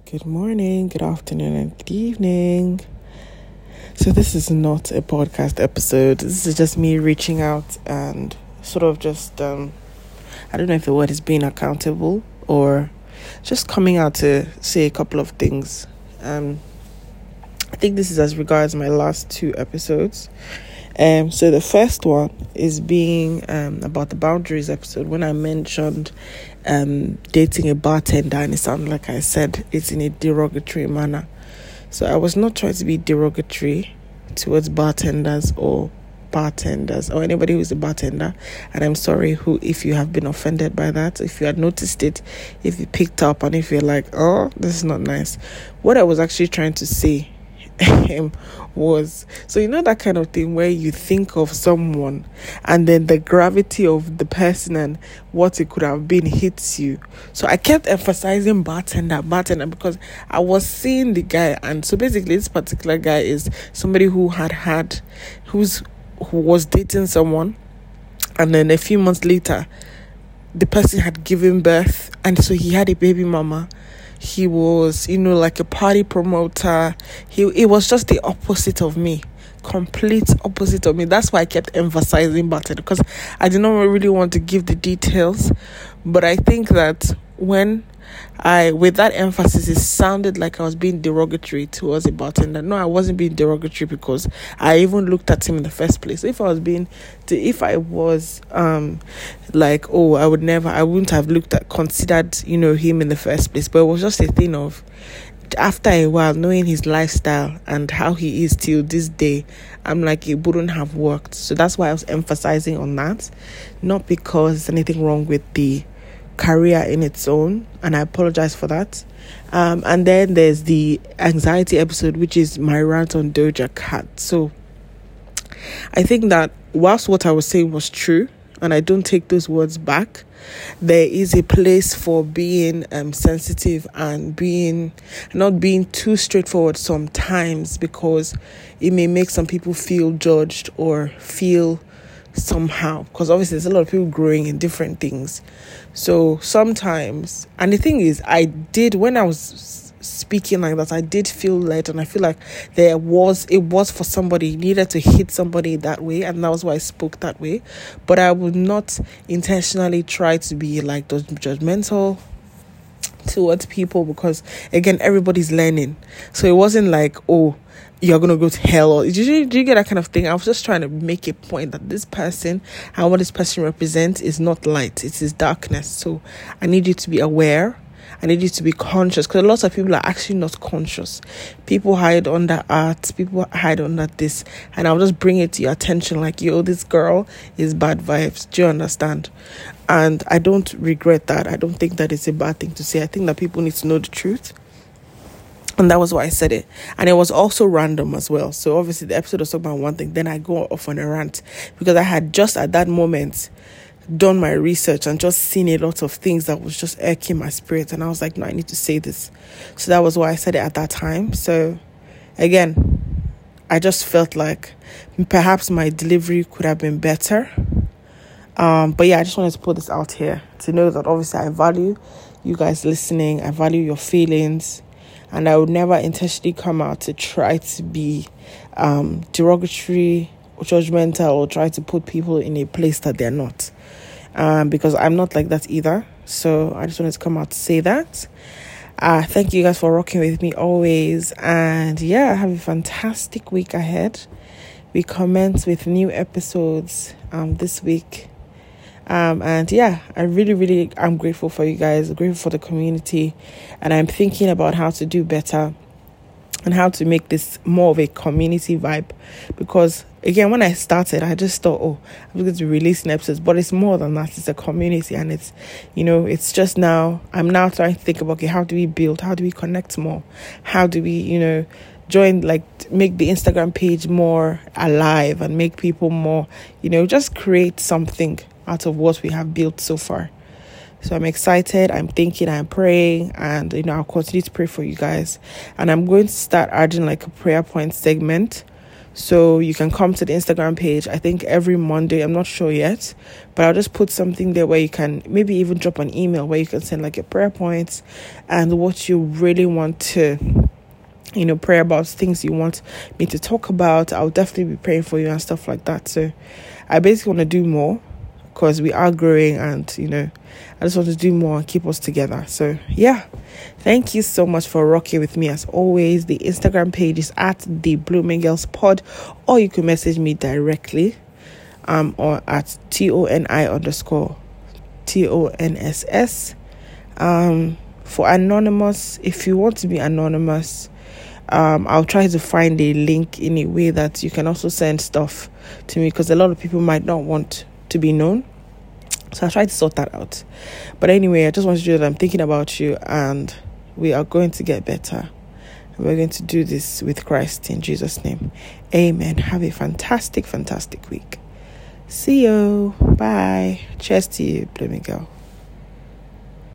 Good morning, good afternoon, and good evening. So this is not a podcast episode. This is just me reaching out and sort of just, I don't know if the word is being accountable or just coming out to say a couple of things. I think this is as regards my last two episodes. So the first one is being about the boundaries episode when I mentioned dating a bartender, and it sounded like I said it's in a derogatory manner. So I was not trying to be derogatory towards bartenders or anybody who's a bartender, and I'm sorry if you have been offended by that, if you had noticed it, if you picked up and if you're like, oh, this is not nice. What I was actually trying to say was, so you know that kind of thing where you think of someone and then the gravity of the person and what it could have been hits you. So I kept emphasizing bartender because I was seeing the guy, and so basically this particular guy is somebody who who was dating someone, and then a few months later the person had given birth, and so he had a baby mama. He was, like a party promoter. It was just the opposite of me. Complete opposite of me. That's why I kept emphasizing bartender, because I did not really want to give the details. But I think that with that emphasis, it sounded like I was being derogatory towards a bartender. No, I wasn't being derogatory, because I even looked at him in the first place. If I was like, oh, I wouldn't have considered, him in the first place. But it was just a thing of, after a while, knowing his lifestyle and how he is till this day, I'm like, it wouldn't have worked. So that's why I was emphasizing on that. Not because there's anything wrong with the career in its own, and I apologize for that. And then there's the anxiety episode, which is my rant on Doja Cat. So I think that whilst what I was saying was true, and I don't take those words back, there is a place for being sensitive and not being too straightforward sometimes, because it may make some people feel judged or feel somehow, because obviously there's a lot of people growing in different things. So sometimes, and the thing is, when I was speaking like that, I did feel led, and I feel like it was for somebody. It needed to hit somebody that way, and that was why I spoke that way. But I would not intentionally try to be like judgmental towards people, because again, everybody's learning. So it wasn't like, oh, you're gonna go to hell, or do you get that kind of thing? I was just trying to make a point that this person and what this person represents is not light, it is darkness. So I need you to be aware. I need you to be conscious, because a lot of people are actually not conscious. People hide under art, people hide under this, and I'll just bring it to your attention like, yo, this girl is bad vibes. Do you understand? And I don't regret that. I don't think that it's a bad thing to say. I think that people need to know the truth. And that was why I said it. And it was also random as well. So obviously the episode was talking about one thing, then I go off on a rant, because I had just at that moment done my research and just seen a lot of things that was just irking my spirit, and I was like, no, I need to say this. So that was why I said it at that time. So again, I just felt like perhaps my delivery could have been better. But yeah, I just wanted to put this out here to know that obviously I value you guys listening, I value your feelings, and I would never intentionally come out to try to be derogatory or judgmental, or try to put people in a place that they're not. Because I'm not like that either. So I just wanted to come out to say that. Thank you guys for rocking with me always. And yeah, have a fantastic week ahead. We commence with new episodes this week. And yeah, I really am grateful for you guys, grateful for the community. And I'm thinking about how to do better and how to make this more of a community vibe, because again, when I started, I just thought, oh, I'm going to be releasing episodes, but it's more than that. It's a community, and it's, it's just now, I'm now trying to think about, okay, how do we build, how do we connect more, how do we, join, like, make the Instagram page more alive and make people more, just create something out of what we have built so far. So I'm excited, I'm thinking, I'm praying, and I'll continue to pray for you guys. And I'm going to start adding like a prayer point segment So you can come to the Instagram page, I think every Monday, I'm not sure yet, but I'll just put something there where you can maybe even drop an email where you can send like your prayer points and what you really want to, pray about, things you want me to talk about. I'll definitely be praying for you and stuff like that. So I basically want to do more because we are growing, and, I just want to do more and keep us together. So yeah, thank you so much for rocking with me as always. The Instagram page is at the Blooming Girls Pod, or you can message me directly or at TONI_TONSS. For anonymous, if you want to be anonymous, I'll try to find a link in a way that you can also send stuff to me, because a lot of people might not want to be known. So I'll try to sort that out. But anyway, I just want you to know that I'm thinking about you, and we are going to get better. We're going to do this with Christ in Jesus' name. Amen. Have a fantastic, fantastic week. See you. Bye. Cheers to you, Blooming Girl.